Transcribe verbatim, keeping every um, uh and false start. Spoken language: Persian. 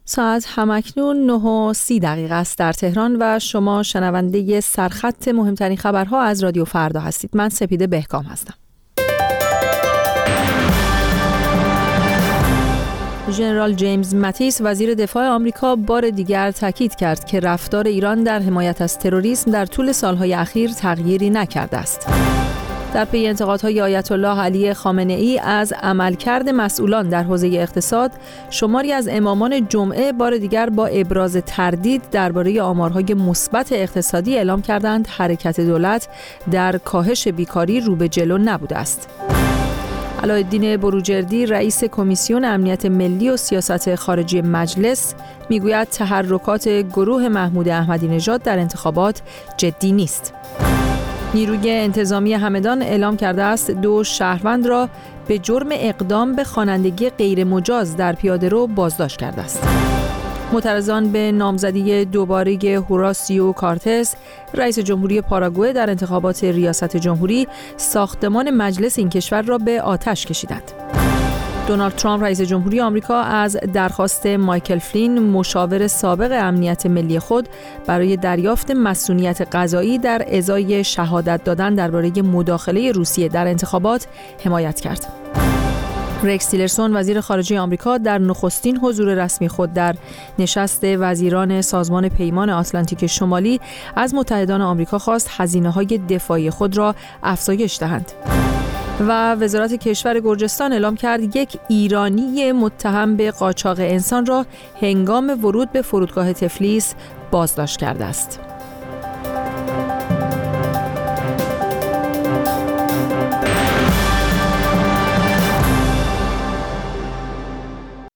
ساعت همکنون نه و سی دقیقه است در تهران و شما شنونده سرخط مهمترین خبرها از رادیو فردا هستید. من سپیده بهکام هستم. ژنرال جیمز ماتیس وزیر دفاع آمریکا بار دیگر تاکید کرد که رفتار ایران در حمایت از تروریسم در طول سالهای اخیر تغییری نکرده است. در پی انتقادهای آیت الله علی خامنه ای از عملکرد مسئولان در حوزه اقتصاد، شماری از امامان جمعه بار دیگر با ابراز تردید درباره آمارهای مثبت اقتصادی اعلام کردند حرکت دولت در کاهش بیکاری رو به جلو نبوده است. علاءالدین بروجردی رئیس کمیسیون امنیت ملی و سیاست خارجی مجلس میگوید تحرکات گروه محمود احمدی نژاد در انتخابات جدی نیست. نیروی انتظامی همدان اعلام کرده است دو شهروند را به جرم اقدام به خوانندگی غیر مجاز در پیاده‌رو بازداشت کرده است. معترضان به نامزدی دوباره هوراسیو کارتز رئیس جمهوری پاراگوئه در انتخابات ریاست جمهوری ساختمان مجلس این کشور را به آتش کشیدند. دونالد ترامپ رئیس جمهوری آمریکا از درخواست مایکل فلین مشاور سابق امنیت ملی خود برای دریافت مصونیت قضایی در ازای شهادت دادن درباره مداخله روسیه در انتخابات حمایت کرد. رکس تیلرسون وزیر خارجه آمریکا در نخستین حضور رسمی خود در نشست وزیران سازمان پیمان آتلانتیک شمالی از متحدان آمریکا خواست هزینه‌های دفاعی خود را افزایش دهند. و وزارت کشور گرجستان اعلام کرد یک ایرانی متهم به قاچاق انسان را هنگام ورود به فرودگاه تفلیس بازداشت کرده است.